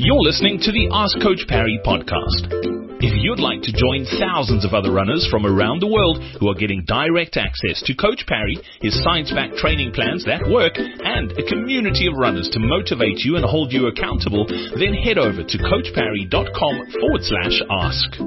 You're listening to the Ask Coach Parry podcast. If you'd like to join thousands of other runners from around the world who are getting direct access to Coach Parry, his science-backed training plans that work, and a community of runners to motivate you and hold you accountable, then head over to coachparry.com/ask.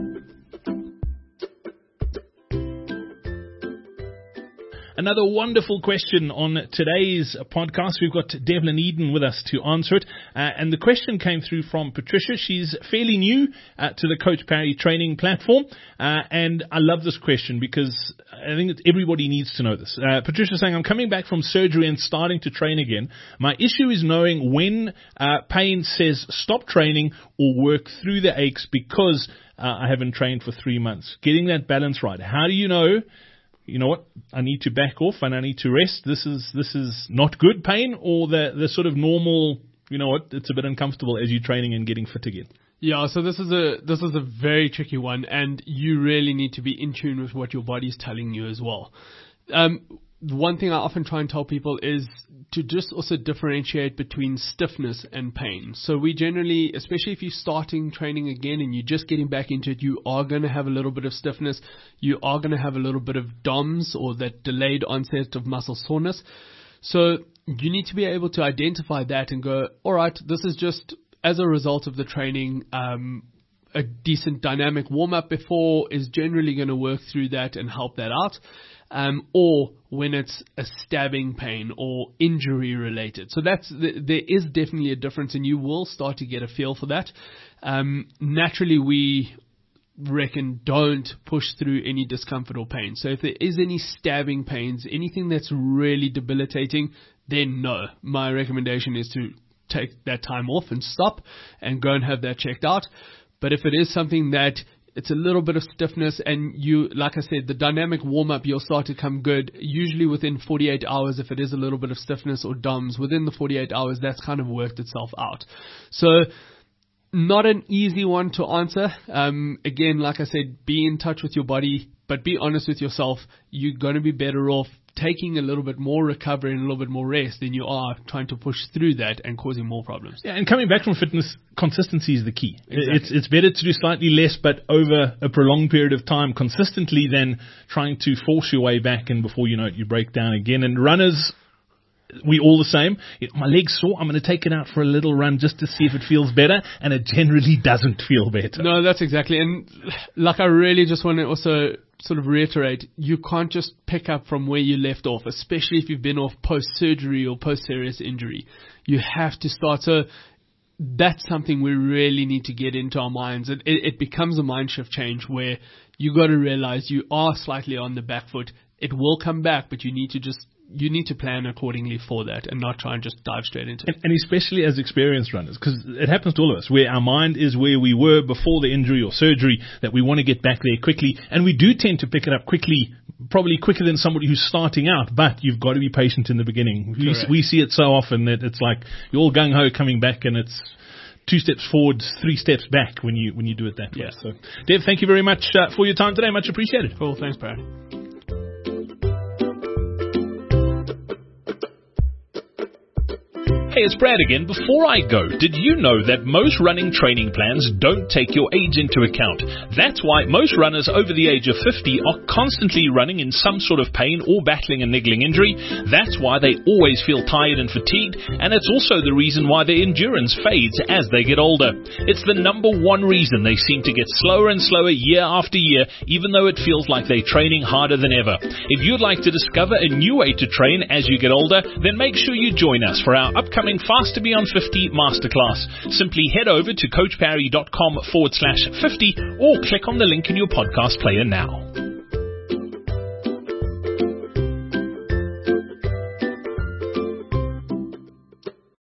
Another wonderful question on today's podcast. We've got Devlin Eden with us to answer it. And the question came through from Patricia. She's fairly new to the Coach Parry training platform. And I love this question because I think that everybody needs to know this. Patricia's saying, I'm coming back from surgery and starting to train again. My issue is knowing when pain says stop training or work through the aches because I haven't trained for 3 months. Getting that balance right. How do you know? You know what, I need to back off and I need to rest. This is not good pain, or the sort of normal, you know what, it's a bit uncomfortable as you're training and getting fit again. Yeah, so this is a very tricky one, and you really need to be in tune with what your body's telling you as well. One thing I often try and tell people is to just also differentiate between stiffness and pain. So we generally, especially if you're starting training again and you're just getting back into it, you are going to have a little bit of stiffness. You are going to have a little bit of DOMS, or that delayed onset of muscle soreness. So you need to be able to identify that and go, all right, this is just as a result of the training. A decent dynamic warm-up before is generally going to work through that and help that out. Or when it's a stabbing pain or injury related. So there is definitely a difference, and you will start to get a feel for that. Naturally, we reckon don't push through any discomfort or pain. So if there is any stabbing pains, anything that's really debilitating, then no. My recommendation is to take that time off and stop and go and have that checked out. But if it is something that it's a little bit of stiffness and you, like I said, the dynamic warm-up, you'll start to come good. Usually within 48 hours, if it is a little bit of stiffness or DOMS, within the 48 hours, that's kind of worked itself out. So not an easy one to answer. Again, like I said, be in touch with your body, but be honest with yourself. You're going to be better off taking a little bit more recovery and a little bit more rest than you are trying to push through that and causing more problems. Yeah, and coming back from fitness, consistency is the key. Exactly. It's better to do slightly less, but over a prolonged period of time consistently, than trying to force your way back and before you know it, you break down again. And runners, we all the same. My leg's sore, I'm going to take it out for a little run just to see if it feels better, and it generally doesn't feel better. No, that's exactly. And like, I really just want to also sort of reiterate, you can't just pick up from where you left off, especially if you've been off post-surgery or post-serious injury. You have to start. So that's something we really need to get into our minds. It becomes a mind shift change where you got to realize you are slightly on the back foot. It will come back, but you need to plan accordingly for that and not try and just dive straight into it. And especially as experienced runners, because it happens to all of us, where our mind is where we were before the injury or surgery, that we want to get back there quickly. And we do tend to pick it up quickly, probably quicker than somebody who's starting out, but you've got to be patient in the beginning. We see it so often that it's like you're all gung-ho coming back, and it's 2 steps forward, 3 steps back when you do it that way. Yeah. So, Dev, thank you very much for your time today. Much appreciated. Cool. Thanks, Brad. Hey, it's Brad again. Before I go, did you know that most running training plans don't take your age into account? That's why most runners over the age of 50 are constantly running in some sort of pain or battling a niggling injury. That's why they always feel tired and fatigued, and it's also the reason why their endurance fades as they get older. It's the number one reason they seem to get slower and slower year after year, even though it feels like they're training harder than ever. If you'd like to discover a new way to train as you get older, then make sure you join us for our upcoming Faster Beyond 50 Masterclass. Simply head over to coachparry.com/50 or click on the link in your podcast player now.